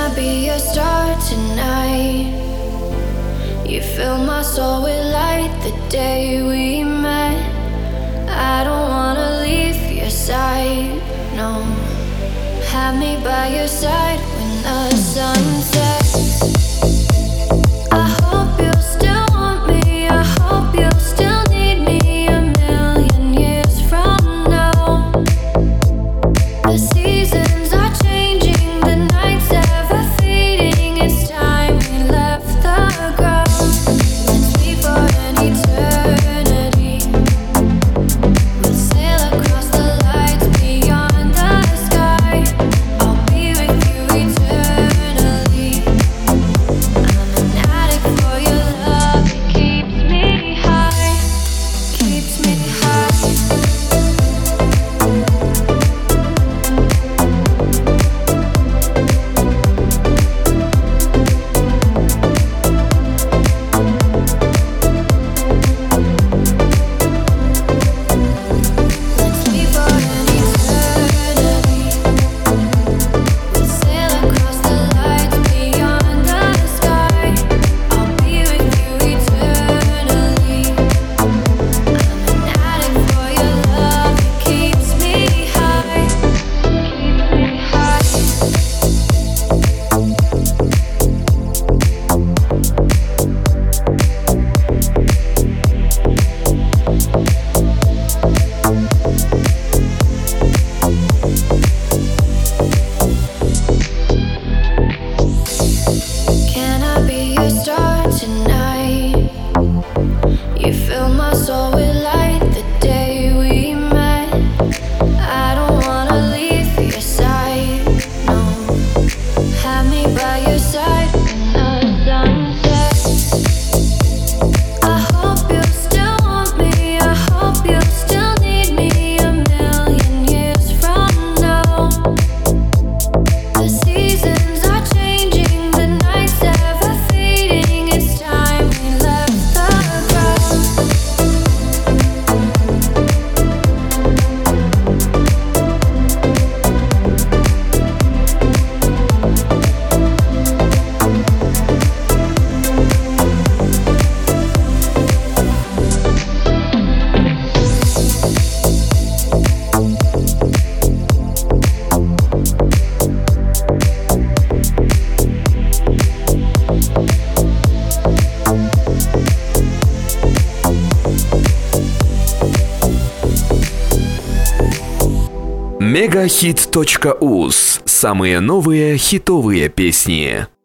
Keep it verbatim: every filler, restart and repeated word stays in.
I be your star tonight? You fill my soul with light the day we met. I don't wanna leave your side, no. Have me by your side when the sun sets. I hope you still want me. I hope you still need me a million years from now. The seasons are changing, the nights ever fading. It's time we left the ground. Let's leave for an eternity. We'll sail across the lights beyond the sky. I'll be with you eternally. I'm an addict for your love. It keeps me high, keeps me high. Let's leave for an eternity. We'll sail across the lights beyond the sky. I'll be with you eternally. I'm an addict for your love. It keeps me high, keeps me high. Can I be your star tonight? You fill my soul with light the day we met. I don't wanna leave your side, no. Have me by your side when the sun sets. I hope you still want me. I hope you still need me a million years from now. The seasons are changing, the nights ever fading. It's time we left the ground. мегахит точка уз. Самые новые хитовые песни.